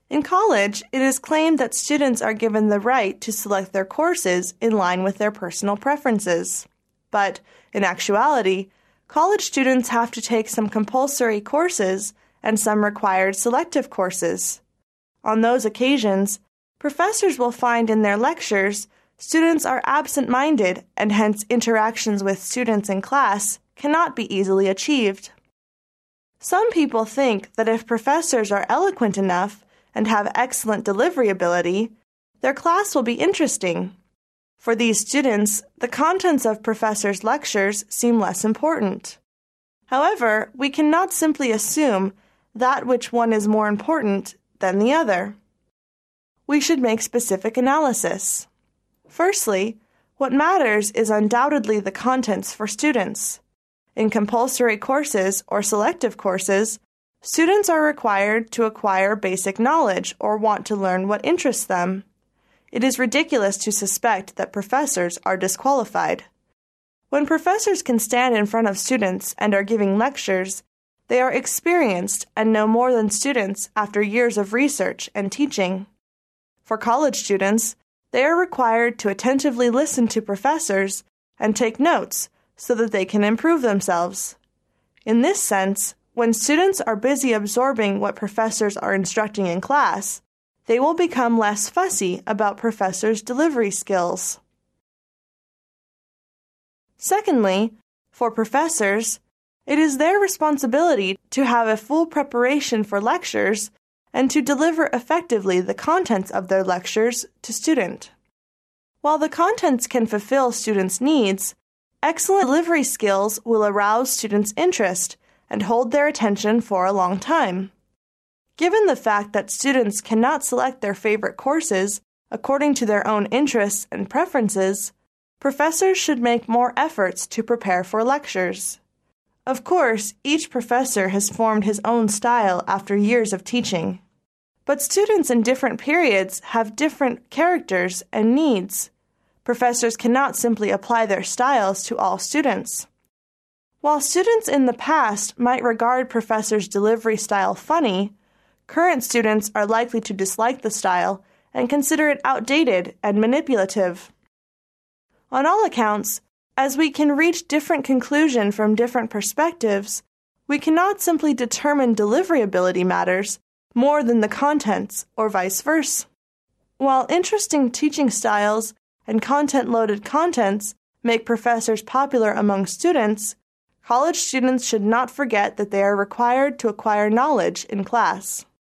In college, it is claimed that students are given the right to select their courses in line with their personal preferences. But, in actuality, college students have to take some compulsory courses and some required selective courses. On those occasions, professors will find in their lectures students are absent-minded and hence interactions with students in class cannot be easily achieved. Some people think that if professors are eloquent enough and have excellent delivery ability, their class will be interesting. For these students, the contents of professors' lectures seem less important. However, we cannot simply assume that which one is more important than the other. We should make specific analysis. Firstly, what matters is undoubtedly the contents for students. In compulsory courses or selective courses, students are required to acquire basic knowledge or want to learn what interests them. It is ridiculous to suspect that professors are disqualified. When professors can stand in front of students and are giving lectures, they are experienced and know more than students after years of research and teaching. For college students, they are required to attentively listen to professors and take notes so that they can improve themselves. In this sense, when students are busy absorbing what professors are instructing in class, they will become less fussy about professors' delivery skills. Secondly, for professors, it is their responsibility to have a full preparation for lectures and to deliver effectively the contents of their lectures to students. While the contents can fulfill students' needs, excellent delivery skills will arouse students' interest and hold their attention for a long time. Given the fact that students cannot select their favorite courses according to their own interests and preferences, professors should make more efforts to prepare for lectures. Of course, each professor has formed his own style after years of teaching. But students in different periods have different characters and needs. Professors cannot simply apply their styles to all students. While students in the past might regard professors' delivery style funny, current students are likely to dislike the style and consider it outdated and manipulative. On all accounts, as we can reach different conclusions from different perspectives, we cannot simply determine delivery ability matters more than the contents or vice versa. While interesting teaching styles and content-loaded contents make professors popular among students, college students should not forget that they are required to acquire knowledge in class.